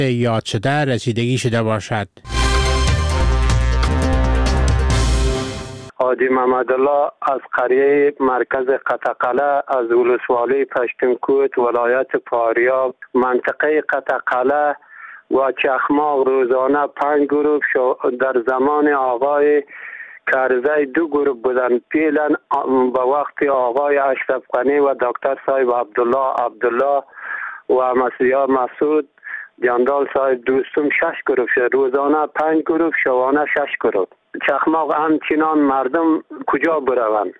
یاد شده رسیدگی شده باشد. حاجی محمد الله از قریه مرکز قطقله از ولسوالی پشتونکوت ولایت فاریاب منطقه قطقله و چخماق روزانه 5 گروه در زمان آقای کرزی 2 گروه بودن. پیلا به وقت آقای اشرف غنی و دکتر صاحب عبدالله و مسیحا مسعود جاندال صاحب دوستم 6 گروه شد. روزانه 5 گروه شبانه 6 گروه. چخماق همچنان مردم کجا بروند؟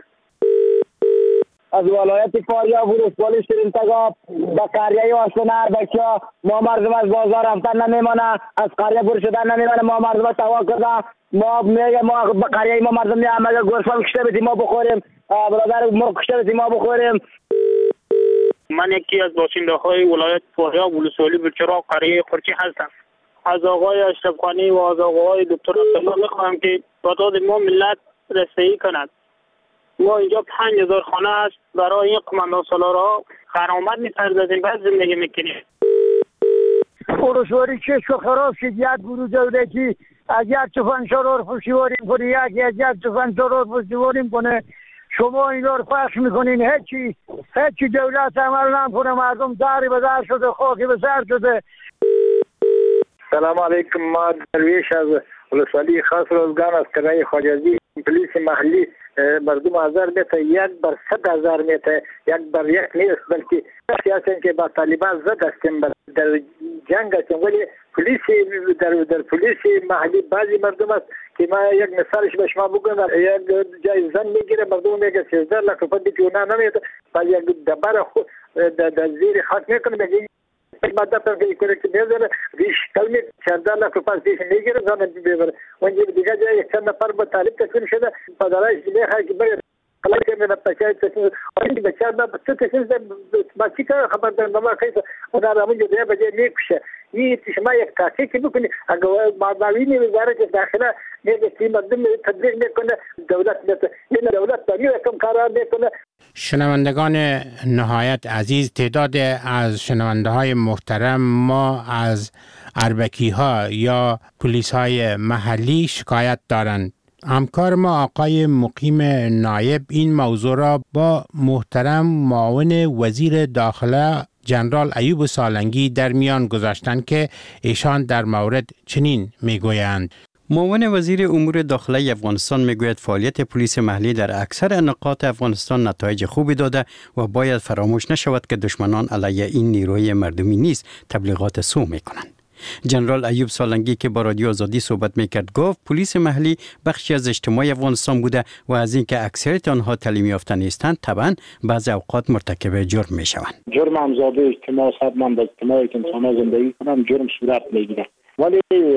از ولایت فاریاب ولسوالی شیرین تگاب به قریه آشتن اربکیا ما مردم از بازار رفتن نمیمانه، از قریه پر شدن نمیمانه. ما مردم توا کرده ما میگه ما به قریه ما مردم میام اگه گوسفند کشته بدیم ما بخوریم، برادر ما کشته بدیم ما بخوریم. من یکی از باشنده های ولایت فاریاب ولسوالی بلچراغ قریه قرچی هستم. از آقای اشرف غنی و از آقای دکتر عبدالله میخواهم که تعداد ما ملت رسیدگی کند. ما اینجا 5000 خانه است برای این قماندان سالارها غرامت می‌پردازیم بعد زندگی میکنیم. ولسوالی چشم خراب شد. یک گروه دولتی از یک تفنگ سالار پشتیبانی کنه، یک تفنگ سالار پشتیبانی کنه. شما اینا رو پخش میکنین، هیچی دولت عمل نمیکنه. مردم داری به در شده، خاکی به سر شده. سلام علیکم. ما درویش از ولسوالی خاص روزگان از کرای خواجازی پلیس محلی مردم آزار میته. 1 بر 100,000 میته، 1 بر 1 نیست، بلکه سیاسی که با طالبان زد هستیم در جنگ هستیم. ولی در پلیس محلی بعضی مردم است که ما یک مثالش به شما بگم. یک جای زن میگیره مردم میگه 13 لک روپیه دیگه نمیده، بعد یک دبر خود در زیر خاک میکنه میگه مادر که کنه که میذاره ریش کلمه 14 لک روپیه دیش میگیره زن میبره. اونجا دیگه جای چند نفر با طالب تسلیم شده پدرش میخواد که بره خلاص کنه بچه‌ای تسلیم اون بچه‌ها با تسلیم با چی کار خبر دارم ما کیسه اون را اونجا دیگه بجای میکشه. این شما یک تحقیق بکنی اگر معاونی وزارت داخله میگه که مردم تبلیغ میکنه دولت این دولت داری کم کارا میکنه. شنوندگان نهایت عزیز، تعداد از شنونده های محترم ما از اربکی ها یا پلیس های محلی شکایت دارند. همکار ما آقای مقیم نایب این موضوع را با محترم معاون وزیر داخله جنرال ایوب سالنگی در میان گذاشتند که ایشان در مورد چنین میگویند. معاون وزیر امور داخله افغانستان میگوید فعالیت پلیس محلی در اکثر نقاط افغانستان نتایج خوبی داده و باید فراموش نشود که دشمنان علیه این نیروی مردمی نیز تبلیغات سو میکنند. جنرال ایوب سالنگی که با رادیو آزادی صحبت میکرد گفت پلیس محلی بخشی از اجتماع افغانستان بوده و از اینکه اکثریت آنها تعلیم یافته نیستند طبعا بعضی اوقات مرتکب جرم میشوند. جرم همزاده اجتماع صدمند اجتماعی که انسان‌ها زندگی کنند جرم صورت میگیره. ولی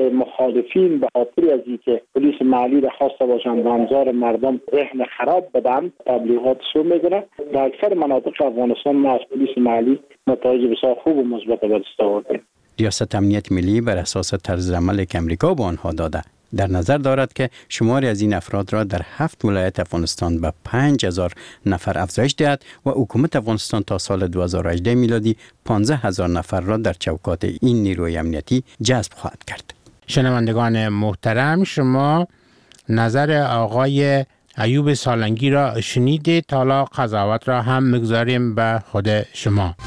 مخالفین به خاطر از اینکه پلیس محلی را خواسته باشند و انظار مردم ذهن خراب بدن تبلیغات سو میگیره. در اکثر مناطق افغانستان ما از پلیس محلی نتایج بسیار خوب و مثبت به دست آوردیم. ریاست امنیت ملی بر اساس طرز عمل که امریکا به آنها داده در نظر دارد که شماری از این افراد را در 7 ولایت افغانستان به 5000 نفر افزایش دهد و حکومت افغانستان تا سال 2018 میلادی 15000 نفر را در چوکات این نیروی امنیتی جذب خواهد کرد. شنوندگان محترم، شما نظر آقای ایوب سالنگی را شنیدید. حالا قضاوت را هم میگذاریم به خود شما.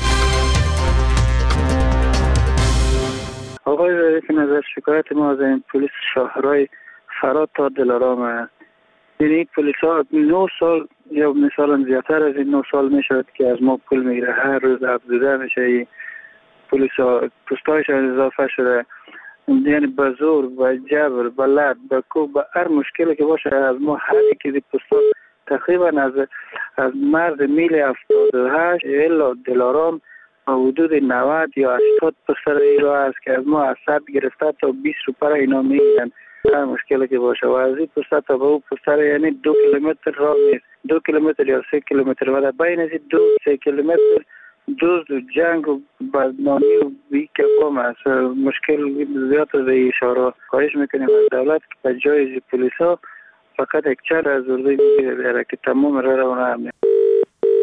آقای رئیس نظر شکایت ما از این پلیس شهرهای فرات تا دلارام است. یعنی پلیس ها 9 سال یا مثلا زیادتر از این 9 سال میشد که از ما پول میگیره، هر روز افزوده میشه. پلیس ها پستایش اضافه شده، یعنی به زور، به جبر، به لط، به کوب، به هر مشکلی که باشه از ما هر یکی پستا تقریبا از مرز میل 78 الا دلارام حدود 90 یا 80 پسر ایرا است که از ما از 100 گرفته تا 20 روپیه اینا میگیرن هر مشکلی که باشه. و از این پسر تا به اون پسر یعنی 2 کیلومتر راه نیست، 2 کیلومتر یا 3 کیلومتر و در بین از 2-3 کیلومتر دزد و جنگ و بدنامی و بی‌کفام است. مشکل زیاد از این اشاره. خواهش میکنیم از دولت که به جای پلیس ها فقط یک چهر از ارزوی میگیره که تمام را روانه امنیت.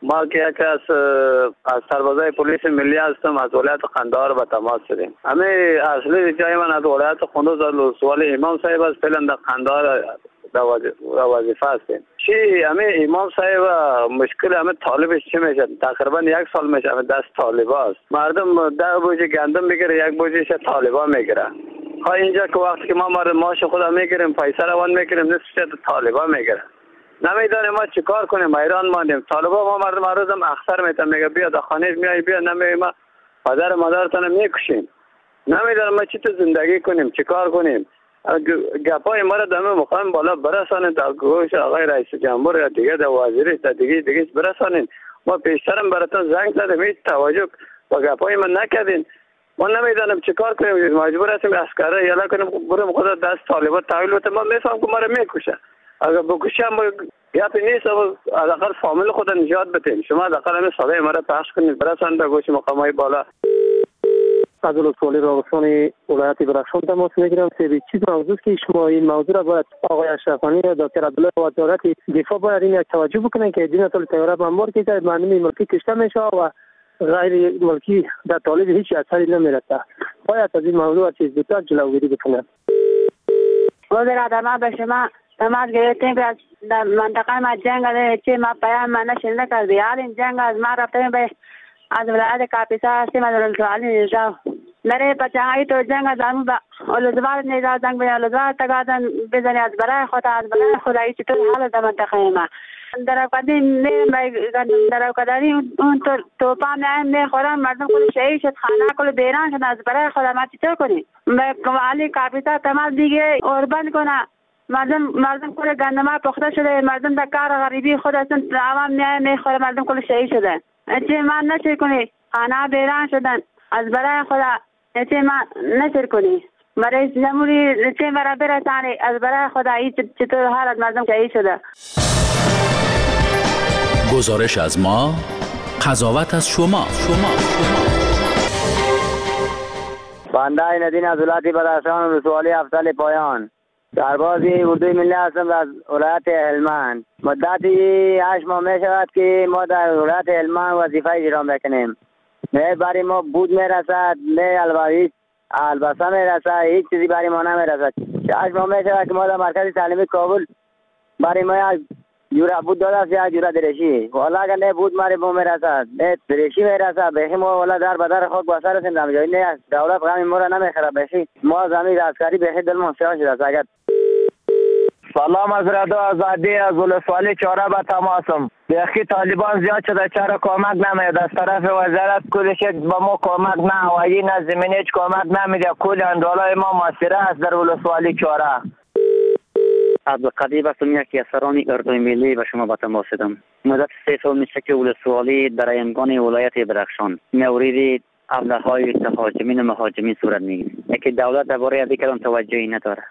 ما که یک از سربازای پلیس ملی هستم، از ولایت قندهار به تماس شدیم. همه اصلی جای من از ولایت قندوز ولسوالی امام صاحب است. فعلا در قندهار وظیفه هستیم. چی همه امام صاحب مشکل همه طالبش چی میشه؟ تقریبا 1 سال میشه همه دست طالبا است. مردم 10 بوجه گندم میگیره، 1 بوجهش طالبا میگیره. ها اینجا که وقتی که ما ماش خدا میگیریم، پیسه روان میگیریم، نصفش طالبا میگیره. نمیدونیم ما چیکار کنیم، حیران ماندیم. طالبا ما مردم روزم اخسر میتن، میگه بیا در خانه میای، بیا نمیای ما پدر مادرتون میکشیم. نمیدونم ما چی تو زندگی کنیم، چیکار کنیم. گپای ما را دم مقام بالا برسانید، در گوش آقای رئیس جمهور یا دیگه در وزیری تا دیگه برسانید. ما پیشترم براتون زنگ زدیم، هیچ توجه با گپای من نکردین. ما نمیدونم چیکار کنیم، مجبور هستیم عسکره یلا کنیم بریم خدا دست طالبا تحویل بده. ما میفهم که ما را میکشه، اگر بکشم گپی نیست، حداقل فامیل خود نجات بدیم. شما حداقل همین صدای ما را پخش کنید برسانید در گوش مقامای بالا. از ولسوالی راغستان ولایت بدخشان تماس میگیرم. سه چیز موضوع که شما این موضوع را باید آقای اشرفانی و دکتر عبدالله وزارت دفاع باید این توجه بکنن که دین طول تیارت منبار که مردم ملکی کشته میشه و غیر ملکی در طالب هیچ اثری نمیرسه. باید از این موضوع چیز بسیار جلوگیری بکنن. وزارت ما به شما تماس گرفتیم که در منطقه ما جنگ است که ما پیام ما نشنیده کردیم. حال این جنگ از ما رفتیم به از ولایت کاپیسا هستیم، از ولسوالی نجات نره پچهایی تو جنگ از همون با ولسوال نجات زنگ به ولسوال تقاضا بزنی از برای خدا هیچ طور حال در منطقه ما در قدیم در قدری اون توپان میخورن، مردم کل شهید شد، خانه کل بیران شد. از برای خدا ما چطور کنیم؟ به کمالی کاپیسا تمام دیگه اوربند کنه. مردم کل گندما پخته شده، مردم در کار غریبی خود هستن، عوام میخوره، مردم کل شهید شده. چه من نشر کنی؟ خانه بیران شدن. از برای خدا چه من نشر کنی؟ برای جمهوری چه مرا برسانی؟ از برای خدا این چطور حالت مردم که شده. گزارش از ما، قضاوت از شما. بنده ندین از ولایت بدخشان ولسوالی افضل پایان، سربازی اردوی ملی هستم از ولایت هلمند. مدتی 8 ماه می شود که ما در ولایت هلمند وظیفه اجرا میکنیم. نه برای ما بود میرسد، نه البسه میرسد، هیچ چیزی برای ما نمیرسد. 8 ماه می شود که ما در مرکز تعلیمی کابل برای ما یک جوره بود داده است، یک جوره درشی. والا اگر نه بود برای ما میرسد، نه درشی میرسد. بخی ما والا در بدر خاک بسر هستیم، نه دولت غمی ما را نمیخره. بخی ما زمین عسکری بخی دلمان سیاه شده است. اگر سلام از رادیو آزادی از ولسوالی چهاره به تماسم. بیخی طالبان زیاد شده، چرا کمک نمیاد؟ از طرف وزارت کلش به ما کمک نه هوایی نه زمینی هیچ کمک نمیده. کل اندالای ما مسیره است در ولسوالی چهاره. عبدالقدیر هستم، یکی از سران اردوی ملی به شما به تماس شدم. مدت 3 سال میشه که ولسوالی در ایمگان ولایت بدخشان مورد ابله‌های مهاجمین و مهاجمین صورت میگیره که دولت درباره دیگران توجهی نداره.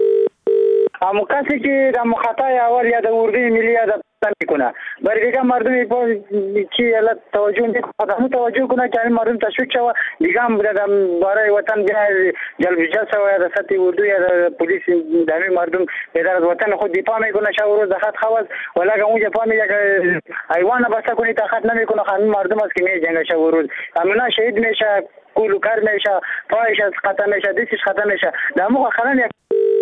اما کسی که در مخاطای اول یا در اردوی ملی یا در میکنه برای دیگه مردم که توجه نکنه، توجه کنه که این مردم تشویق شود دیگه هم برای وطن جلب جلسه و در سطح اردو یا در پلیس در مردم در از وطن خود دفاع میکنه. شب و روز در خط خواست ولی اگر اونجا پا میگه که حیوان بسته کنی تا خط نمیکنه، همین مردم است که می جنگ شب و روز همونا شهید میشه، کولو کر میشه، پایش خطا میشه، دستش خطا میشه. در موقع خلن یک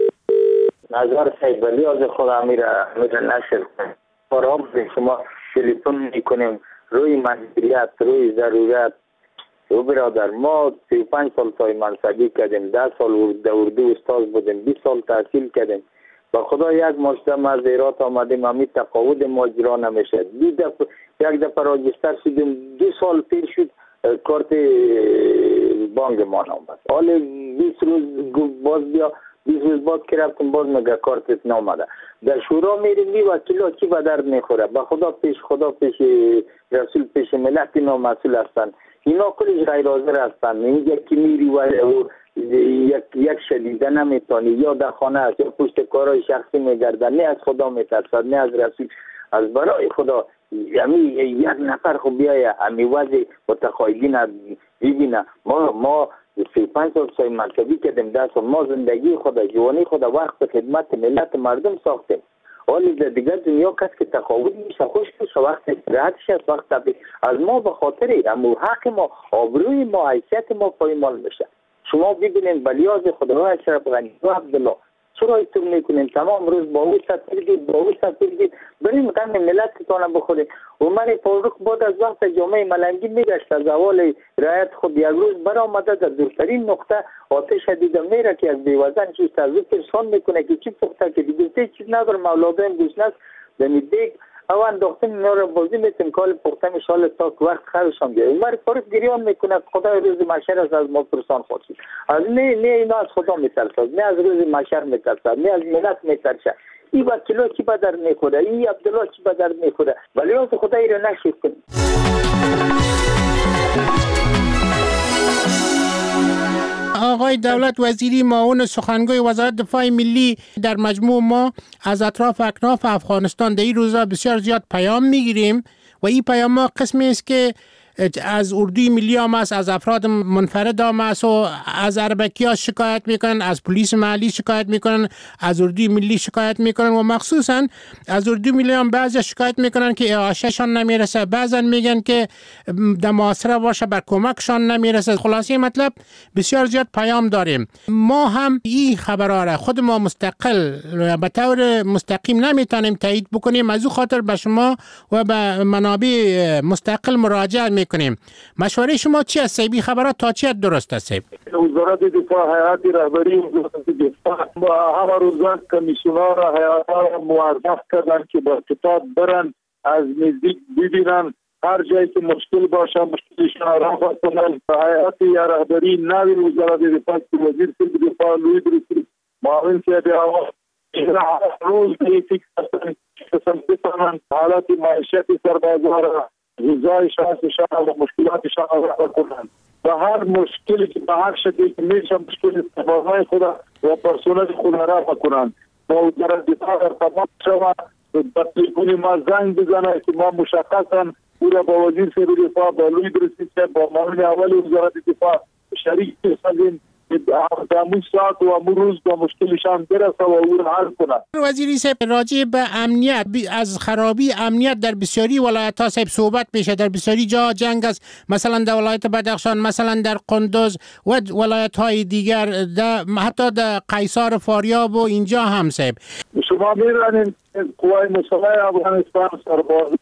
نظر سیبالی از خود امیر نشر فرام به شما تلفن میکنیم روی مجبوریت، روی ضرورت. او برادر ما 35 سال تای منصبی کردیم، 10 سال در اردو استاد بودیم، 20 سال تحصیل کردیم. با خدا یک مجتمع از ایرات آمدیم، همی تقاعد ما اجرا نمیشه. یک دفعه راجستر شدیم، 2 سال پیر شد کارت بانک ما آمد. حالا 20 روز باز بیا، 20 روز بعد که رفتیم باز مگه کارتت نامده. در شورا میریم می وکیلا کی به درد میخوره؟ به خدا پیش رسول پیش ملت اینا مسئول هستن. اینا کلش غیر حاضر هستن. یکی میری و یک شدیده نمیتونی، یا در خانه است یا پشت کارهای شخصی میگردن، نه از خدا میترسد نه از رسول. از برای خدا یک نفر خب بیایه همی وضع متقاعدین ببینه. ما 35 سال منصبی کردیم، 10 سال ما زندگی خدا، جوانی خدا، وقت خدمت ملت مردم ساختیم. ولی در دیگر دنیا کس که تقاعد میشه خوش وقت استراحتش است، وقت از ما به خاطر امو حق ما، آبروی ما، حیثیت ما پایمال بشه. شما ببینید بلیاز خداوند اشرف غنی و عبدالله چرا ایتون میکنیم تمام روز با او سفیرگید بریم غم ملتتان بخوریم. عمر فاروق بعد از وقت جامعه ملنگی میگشت از اول رعایت خود یک روز برآمده در دورترین نقطه آتش دیده میره که از بیوزن چیست از او پرسان میکنه که چی پخته که دیگه چیز نداره مولادین گوشنست دمی دیگ او انداختن اینا رو بازی میتیم کال پخته میشال تا وقت خرشان بیاره. عمر فاروق گریان میکنه خدای روز محشر از ما پرسان خودشید از نه اینا از خدا میترسد، نه از روز محشر میترسد، نه از ملت میترسد. این وکیلا چی به در میخوره، این عبدالله چی به در میخوره، ولی از خدای رو نشید کنیم. آقای دولت وزیری معاون سخنگوی وزارت دفاع ملی در مجموع ما از اطراف اکناف افغانستان در این روزا بسیار زیاد پیام میگیریم و این پیام ها قسمی است که از اردوی ملی هم است، از افراد منفرد هم است و از اربکی ها شکایت میکنن، از پلیس محلی شکایت میکنن، از اردوی ملی شکایت میکنن و مخصوصا از اردوی ملی هم بعضی شکایت میکنن که اعاشهشان نمیرسه، بعضا میگن که در محاصره باشه بر کمکشان نمیرسه. خلاصه مطلب بسیار زیاد پیام داریم. ما هم این خبرها را خود ما مستقل به طور مستقیم نمیتونیم تایید بکنیم، از او خاطر به شما و به منابع مستقل مراجعه کنیم. مشوره شما چی است؟ این خبرات تا چی درست است؟ وزارت دفاع هیئت رهبری وزارت دفاع همه روزا کمیسیونر هیئت را موظف کردن که با کتاب برن از نزدیک ببینن هر جایی که مشکل باشه مشکلشان رفع کنن. هیئت رهبری نوی وزارت دفاع وزیر دفاع لوی درستی معاون صاحب هوا روز فکر کردن حالت معیشت سربازان غذای شخصشان و مشکلاتشان را کنند و هر مشکلی که به هر شکلی که میشه مشکل استفاده خود و پرسنل خود را بکنند. با وزارت دفاع ارتباط شود با تلفن ما زنگ بزنه که ما مشخصا او را با وزیر صاحب دفاع با لوی درستی با معاون اول وزارت دفاع شریک بسازیم در امون ساعت و امون روز با مشکلشان برسه و او را حل کنند. وزیری صاحب راجع به امنیت از خرابی امنیت در بسیاری ولایت ها صاحب صحبت میشه، در بسیاری جا جنگ است، مثلا در ولایت بدخشان، مثلا در قندوز و ولایت های دیگر، حتی در قیصار فاریاب و اینجا هم صاحب. شما می‌دانید قوای مسلح افغانستان سربازان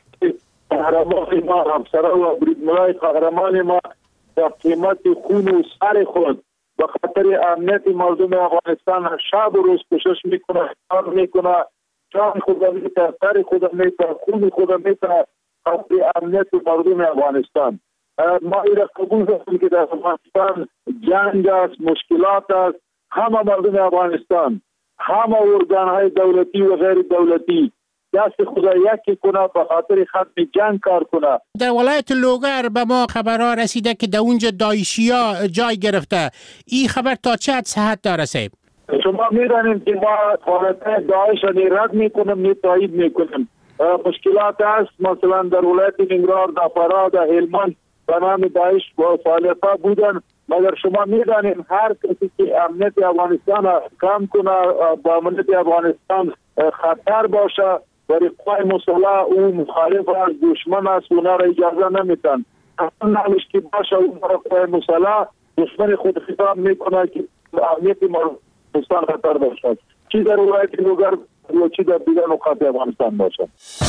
قهرمان ما افسران و بریدمنای قهرمان ما در قیمت خون و سر خود به خاطر امنیت مردم افغانستان شب و روز کوشش میکنه، کار میکنه، جان خود میده، سر خود میده، خون خود میده خاطر امنیت مردم افغانستان. ما این را قبول داریم که در افغانستان جنگ است، مشکلات است. همه مردم افغانستان، همه ارگان های دولتی و غیر دولتی دست خدا یکی کنه به خاطر ختم جنگ کار کنه. در ولایت لوگر به ما خبرها رسیده که در اونجا داعشیا جای گرفته. این خبر تا چه حد صحت داره صاحب؟ شما میدانید که ما حالت داعش را رد میکنیم، تایید میکنیم. مشکلات است، مثلا در ولایت نیمروز، در فراه، در هلمند به نام داعش فعالیت بودن، مگر شما میدانید هر کسی که امنیت افغانستان کم کنه، با امنیت افغانستان خطر باشه، برای قوای مسلح او مخالف است، دشمن است، اونا را اجازه نمیتن. اصلا نمیش که باشه اونا را قوای مسلح دشمن خود خطاب میکنه که امنیت افغانستان خطر باشد، چی در ولایت لوگر و چی در دیگر نقاط افغانستان باشد.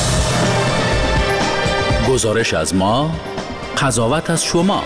گزارش از ما، قضاوت از شما.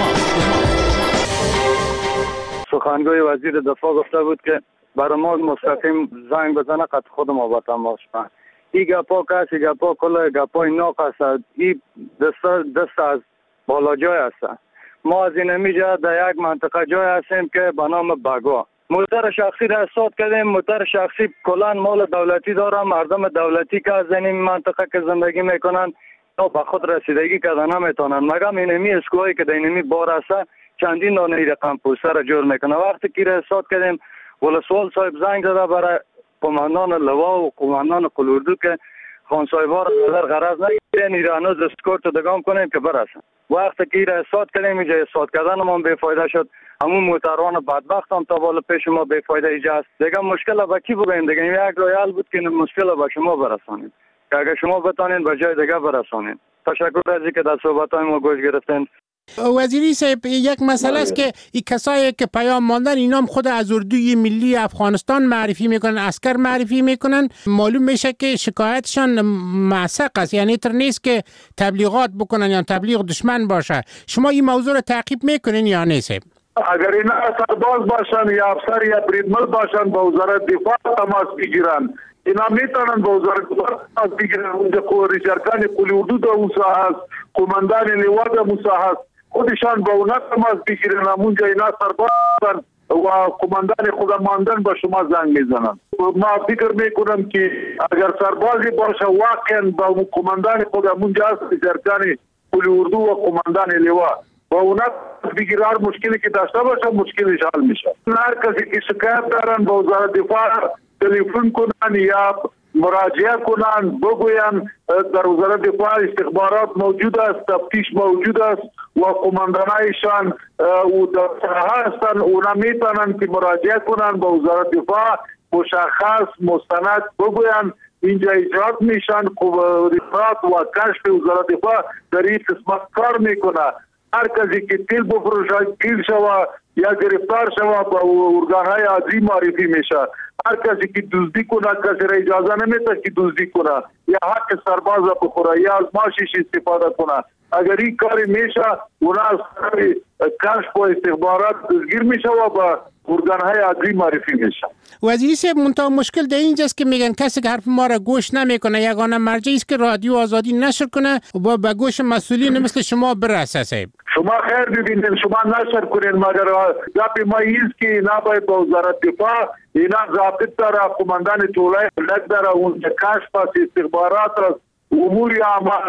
سخنگوی وزیر دفاع گفته بود که برای ما مستقیم زنگ بزنه قد خود ما با تماس کنه. این گپا کسی گپا کل گپای ناق است. این دست از بالا جای است. ما از این میجا در یک منطقه جای هستیم که به نام بگا. موتر شخصی را استاد کردیم. موتر شخصی کلان مال دولتی داره. مردم دولتی که از این منطقه که زندگی میکنن تا به خود رسیدگی کردن نمیتونن. مگم اینمی اسکوهایی که در اینمی بار است چندین دانه رقم پوسته را جور میکنه. وقتی که را استاد کردیم ولسوال صاحب زنگ زده برای قماندان لوا و قماندان قلوردو که خان صاحب‌ها را در غرض نگیرین، ایرانوز اسکورت دگام کنیم که برسن. وقتی که را احساس کردیم اینجا احساس کردن ما بی‌فایده شد. همون موتران بدبخت هم تا بالا پیش ما بی‌فایده ایجاست. دیگه مشکل به کی بگیم؟ دیگه یک راه حل بود که مشکل به شما برسانید. که اگر شما بتانید به جای دیگه برسانید. تشکر از اینکه در صحبت‌های ما گوش گرفتین. وزیری صاحب، یک مسئله است که این کسایی که پیام ماندن اینا هم خود از اردوی ملی افغانستان معرفی میکنن، عسکر معرفی میکنن. معلوم میشه که شکایتشان معسق است، یعنی تر نیست که تبلیغات بکنن یا تبلیغ دشمن باشه. شما این موضوع رو تعقیب میکنین یا نه صاحب؟ اگر اینا سرباز باشن یا افسر یا بریدمل باشن با وزارت دفاع تماس بگیرن، اینا میتونن با وزارت دفاع تماس بگیرن. اونجا ریشارکان قلی حدود موسی هست، قماندان لواء موسی هست، خودشان با اونا تماس بگیرن. اونجا اینا سرباز باشن و قماندان خودماندن با شما زنگ میزنن. ما فکر میکنم که اگر سربازی باشه واقعا با قماندان خودمونجا هست، ریشارکان قلی حدود و قماندان لواء با اونا بگیر، هر مشکلی که داشته باشه مشکلش حل میشه. هر کسی که شکایت دارن با وزارت دفاع تلفن کنن یا مراجعه کنن، بگوین در وزارت دفاع استخبارات موجود است، تفتیش موجود است و قماندانایشان و در ساحه هستن. اونا میتونن که مراجعه کنن با وزارت دفاع، مشخص مستند بگوین اینجا اجرات میشن. ریاست و کشف وزارت دفاع در این قسمت کار میکنه. هر کسی که تیل بفروشه، گیر شوه یا گرفتار شوه با ارگانهای عادی معرفی میشه. هر کسی که دزدی کنه کسی را اجازه نمیده که دزدی کنه یا حق سرباز را بخوره یا از ماشیش استفاده کنه. اگر این کاری میشه اونا از کشف و استخبارات دستگیر میشه و با ارگانهای عادی معرفی میشه. وزیری صاحب، منتها مشکل در اینجاست که میگن کسی که حرف ما را گوش نمیکنه یگانه مرجعی است که رادیو آزادی نشر کنه و به گوش مسئولین مثل شما برسه. صاحب شما خیر ببینید، شما نشر کنید، مگر گپ ما ایست که اینا باید با وزارت دفاع، اینا ضابط داره، قماندان طولای ملک داره، اونجا کشف است، استخبارات است، امور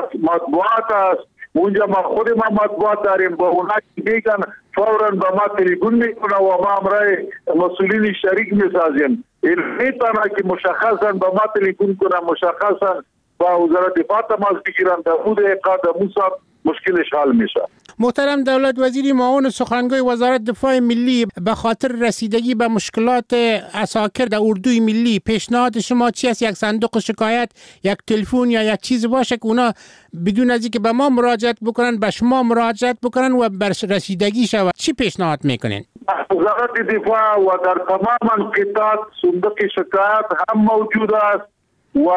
مطبوعات است. اونجا ما خود ما مطبوعات داریم، با اونا میگن فوراً با ما تلفن میکنه و ما امرای مسئولین شریک میسازیم. این میتونه که مشخصا با ما تلفن کنه، مشخصا با وزارت دفاع تماس بگیرن، در مورد اقاد موسی مشکلش حل میشه. محترم دولت وزیر معاون سخنگوی وزارت دفاع ملی، به خاطر رسیدگی به مشکلات عساکر در اردوی ملی پیشنهاد شما چی است؟ یک صندوق شکایت، یک تلفن یا یک چیز باشه که اونا بدون از اینکه به ما مراجعت بکنن به شما مراجعت بکنن و بر رسیدگی شود؟ چی پیشنهاد میکنین؟ وزارت دفاع و در تمام انقطاعات صندوق شکایت هم موجود است و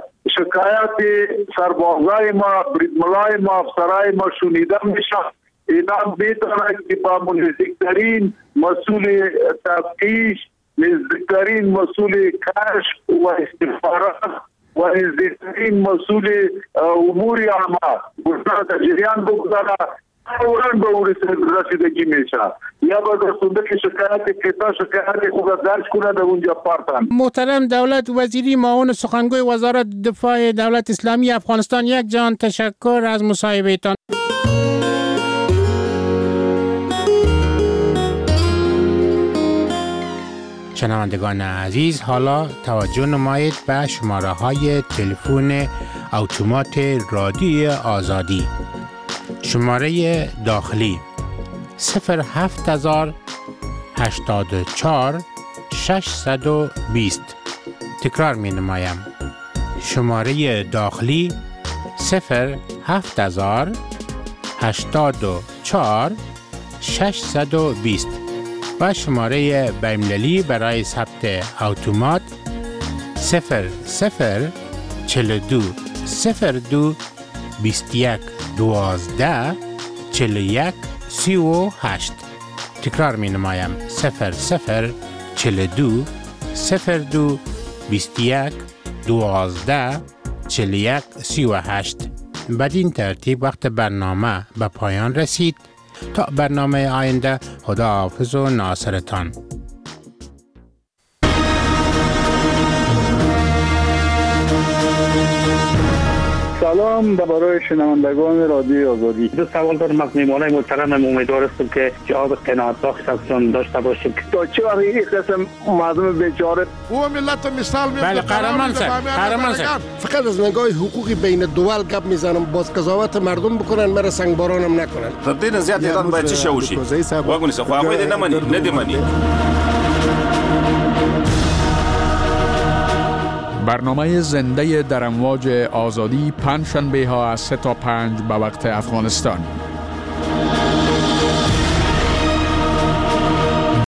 شکایت سربازای ما، بریدملای ما، افسرای ما شنیده میشه. اینا میتونه که با نزدیکترین مسئول تفتیش، نزدیکترین مسئول کشف و استخبارات و نزدیکترین مسئول امور عامه بودن در جریان بگذاره، فوراً به اون رسیدگی میشه یا با در صندوق شکایت کتا شکایت خود درج کنه در اونجا پارتن. محترم دولت وزیری معاون سخنگوی وزارت دفاع دولت اسلامی افغانستان، یک جان تشکر از مصاحبهتان. شنوندگان عزیز، حالا توجه نمایید به شماره های تلفن اتومات رادیو آزادی. شماره داخلی 07084 620. تکرار می نمایم. شماره داخلی 07084 620 و شماره بین‌المللی برای ثبت اتومات 0042 02 21 12 41 38. تکرار می نمایم 0042 02 21 12 41 38. بدین ترتیب وقت برنامه به پایان رسید. تا برنامه آینده، خداحافظ و ناصرتان. سلام برای شنوندگان رادیو آزادی. دو سوال دارم از میهمانای محترم. امیدوار هستم که جواب قناعت بخش ازشون داشته باشیم. تا چه وقت این قسم مردم بیچاره او ملت مثال میزنه. بله قهرمان فقط از نگاه حقوقی بین دول گپ میزنم، باز قضاوت مردم بکنن، مرا سنگبارانم نکنن. تدین زیاد ایران باید چی شوشی؟ واگونی سه خواهی ده نمانی. برنامه زنده در امواج آزادی پنجشنبه ها از 3 تا 5 به وقت افغانستان.